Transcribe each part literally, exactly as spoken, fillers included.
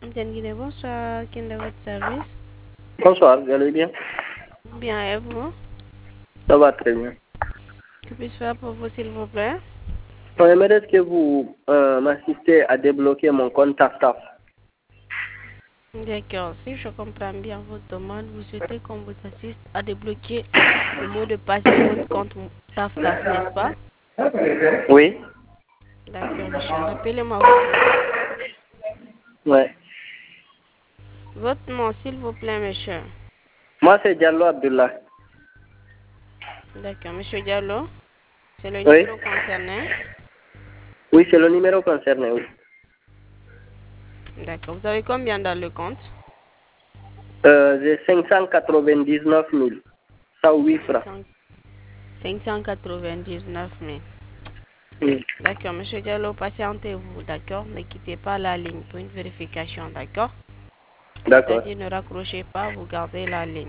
Bien, Guinée, bonsoir. Quel est votre service? Bonsoir, vous allez bien? Bien, et vous? Ça va très bien. Que puis-je faire pour vous, s'il vous plaît? J'aimerais que vous euh, m'assistez à débloquer mon compte TAF-TAF. D'accord, si je comprends bien votre demande, vous souhaitez qu'on vous assiste à débloquer le mot de passe de votre compte TAF-TAF, n'est-ce pas? Oui? D'accord, monsieur. Rappelez-moi votre nom. Ouais. Votre nom, s'il vous plaît, monsieur. Moi, c'est Diallo Abdullah. D'accord, monsieur Diallo. C'est le Oui? numéro concerné. Oui, c'est le numéro concerné, oui. D'accord. Vous avez combien dans le compte? Euh, j'ai cinq cent quatre-vingt-dix-neuf mille. Ça, oui, francs. cinq cent quatre-vingt-dix-neuf mille. Oui. D'accord, monsieur Diallo, patientez-vous, d'accord? Ne quittez pas la ligne pour une vérification, d'accord? D'accord. C'est-à-dire ne raccrochez pas, vous gardez la ligne.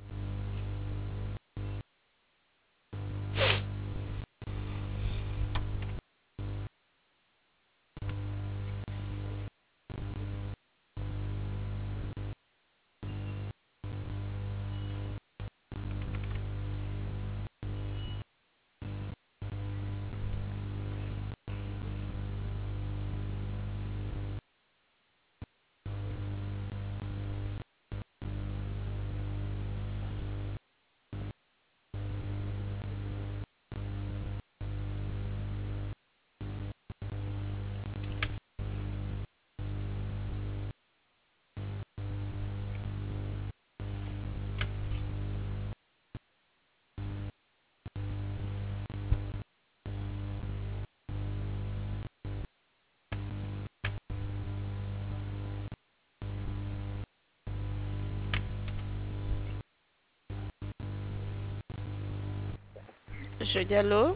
Monsieur Diallo,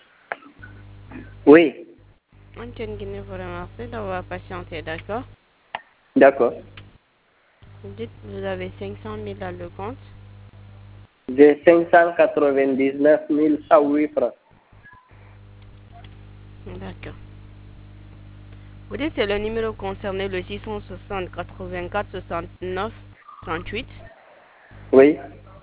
Oui. Antenne Guinée vous remercie d'avoir patienté, d'accord? D'accord. Vous dites que vous avez cinq cent mille dans le compte. J'ai cinq cent quatre-vingt-dix-neuf mille cent huit francs. D'accord. Vous dites que c'est le numéro concerné, le six cent soixante quatre-vingt-quatre soixante-neuf trente-huit. Oui.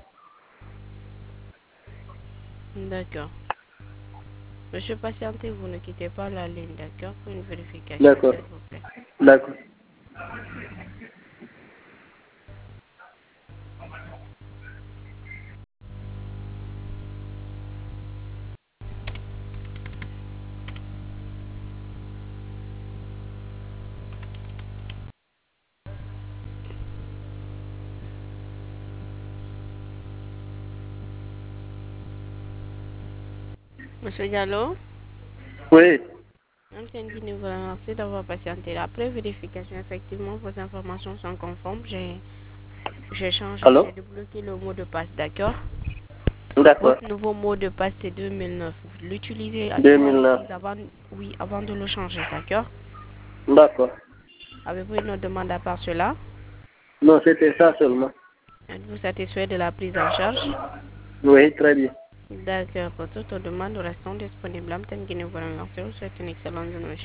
D'accord. Monsieur, patientez, vous ne quittez pas la ligne, d'accord? Pour une vérification, D'accord. s'il vous plaît. D'accord. Monsieur Diallo, Oui. Antenne Guinée vous remercie d'avoir patienté. Après vérification, effectivement, vos informations sont conformes. J'ai j'ai changé, Allô? j'ai débloqué le mot de passe, d'accord? D'accord. Votre nouveau mot de passe, c'est deux mille neuf. Vous l'utilisez à trois deux mille neuf. reprises avant, oui, avant de le changer, d'accord? D'accord. Avez-vous une autre demande à part cela? Non, c'était ça seulement. Êtes-vous satisfait de la prise en charge? Oui, très bien. D'accord, pour toute demande, nous restons disponibles. Antenne Guinée vous remercie. Je vous souhaite une excellente journée.